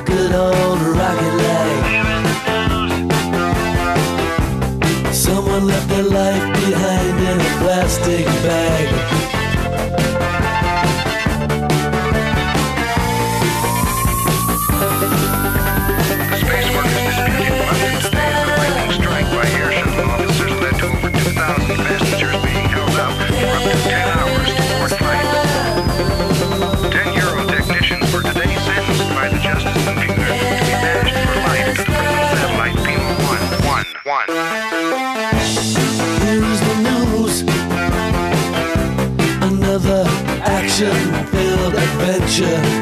good old rocket leg. Someone left their life behind in a plastic bag. Space work is disputed. Monday today, the lightning strike by air shuttle officers led to over 2,000 passengers being held up for up to 10 hours to board flights. 10-year-old technicians were today sentenced by the Justice Computer to be banished for life to the prison satellite Pima 111. Here's the news. Another action-filled adventure.